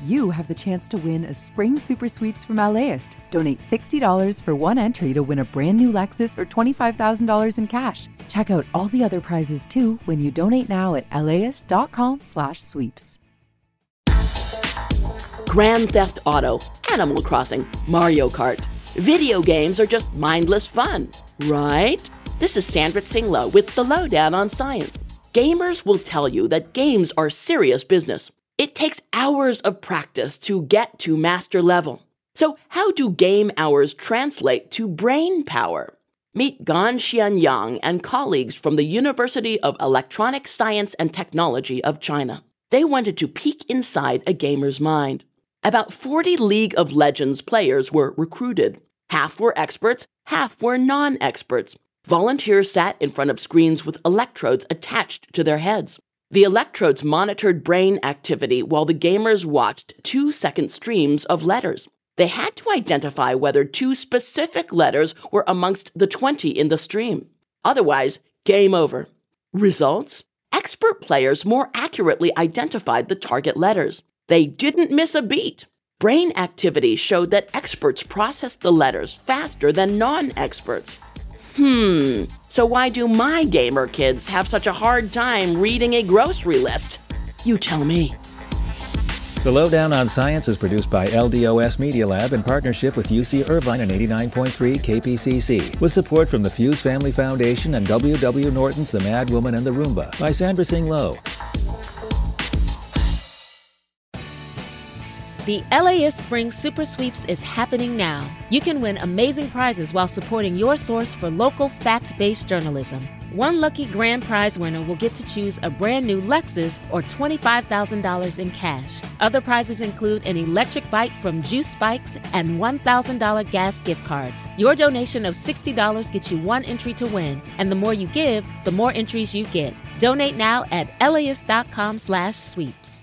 you have the chance to win a spring super sweeps from LAist. Donate $60 for one entry to win a brand new Lexus or $25,000 in cash. Check out all the other prizes too when you donate now at laist.com/sweeps. Grand Theft Auto, Animal Crossing, Mario Kart. Video games are just mindless fun, right? This is Sandra Tsinglow with the Lowdown on Science. Gamers will tell you that games are serious business. It takes hours of practice to get to master level. So how do game hours translate to brain power? Meet Gan Xianyang and colleagues from the University of Electronic Science and Technology of China. They wanted to peek inside a gamer's mind. About 40 League of Legends players were recruited. Half were experts, half were non-experts. Volunteers sat in front of screens with electrodes attached to their heads. The electrodes monitored brain activity while the gamers watched 2-second streams of letters. They had to identify whether 2 specific letters were amongst the 20 in the stream. Otherwise, game over. Results? Expert players more accurately identified the target letters. They didn't miss a beat. Brain activity showed that experts processed the letters faster than non-experts. So why do my gamer kids have such a hard time reading a grocery list? You tell me. The Lowdown on Science is produced by LDOS Media Lab in partnership with UC Irvine and 89.3 KPCC, with support from the Fuse Family Foundation and W.W. Norton's The Mad Woman and the Roomba by Sandra Tsinglow. The LAist Spring Super Sweeps is happening now. You can win amazing prizes while supporting your source for local fact-based journalism. One lucky grand prize winner will get to choose a brand new Lexus or $25,000 in cash. Other prizes include an electric bike from Juice Bikes and $1,000 gas gift cards. Your donation of $60 gets you one entry to win, and the more you give, the more entries you get. Donate now at laist.com/sweeps.